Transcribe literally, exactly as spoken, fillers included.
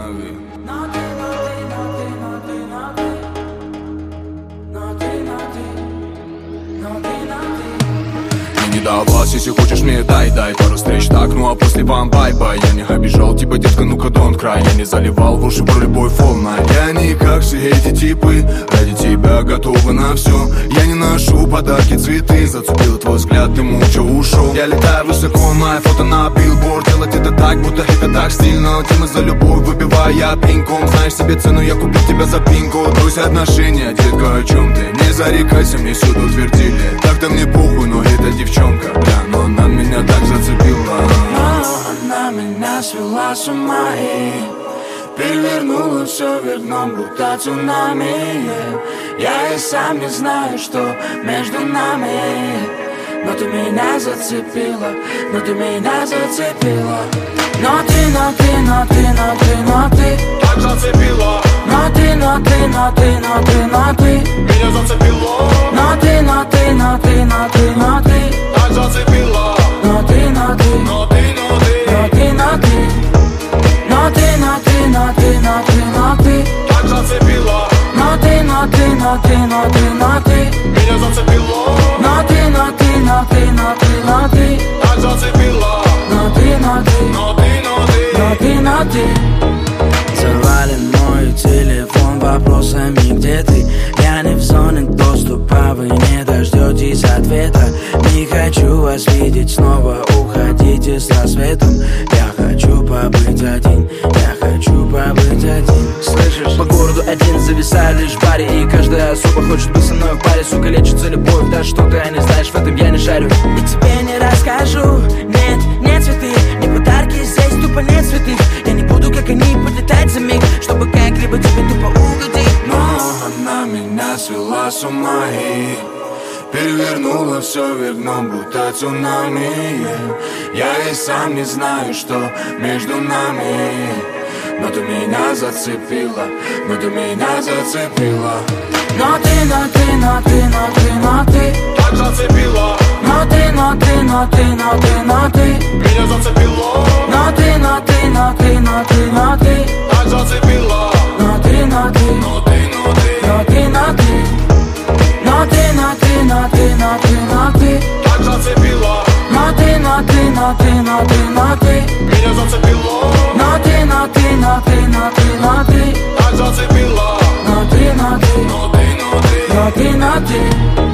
останови. Не до вас, если хочешь мне дай, дай пару встреч, так, ну а после вам бай-бай. Я не обижал тебя, детка, ну-ка don't cry. Я не заливал в уши про любовь волна. Я не как все эти типы, ради тебя готовы на все. Я не ношу подарки, цветы, зацепил твой взгляд, ты молча ушел. Я летаю высоко, мое фото на билборд. Делать это так, будто это так стильно. Тема за любовь, выбивая пинком. Знаешь себе цену, я купил тебя за пинку. Брось отношения, детка, о чем ты? Не зарекайся, мне всюду твердили. Так-то мне похуй, но это девчонка. Бля, но она меня так зацепила. Но она меня свела с ума и перевернула все вверх дном, будто цунами. Я и сам не знаю, что между нами. Но ты меня зацепила, но ты меня зацепила. Но ты, но ты, но ты, но ты, но ты так зацепила. Но ты, но ты, но ты, но ты, но ты меня зацепила. Но ты, но ты, но ты, но ты, но ты так зацепила. Но ты, но ты, но ты, но ты, но ты, но ты Но ты, но ты, но ты, но ты, но ты так зацепила. Но ты, но ты, но ты, но ты, но ты меня зацепила. Но ты, но ты, но ты, но ты, но ты так зацепила. Но ты, но ты, но ты, но ты, но ты, но ты Завален мой телефон вопросами, где ты? Я не в зоне доступа, вы не дождетесь ответа. Не хочу вас видеть снова, уходите с рассветом. Я хочу побыть один, я хочу побыть один. Слышишь? По городу один зависаю лишь в баре, и каждая особа хочет быть со мной в паре. Сука, лечится любовь, да что ты не знаешь, в этом я не шарю. И тебе не расскажу, нет, нет цветы, не подарки, здесь тупо нет цветы. Я не буду, как они, подлетать за миг, чтобы как-либо тебе тупо угодить. Но она меня свела с ума и перевернула все вверх дном, будто цунами. Я и сам не знаю, что между нами. Но ты меня зацепила, но ты меня зацепила. Но ты, но ты, но ты, но ты, но ты так зацепила. Но ты, но ты, но ты, но ты, но ты меня зацепила. Но ты, но ты, но ты, но ты, но ты так зацепила. Но ты, но ты, но ты, но ты, но ты, но ты Но ты, но ты, но ты, но ты, но ты так зацепила. Но ты, но ты, но ты, но ты, но ты меня зацепила. Но ты, но ты, но ты, но ты, но ты так зацепила. Но ты, но ты, но ты, но ты, но ты, но ты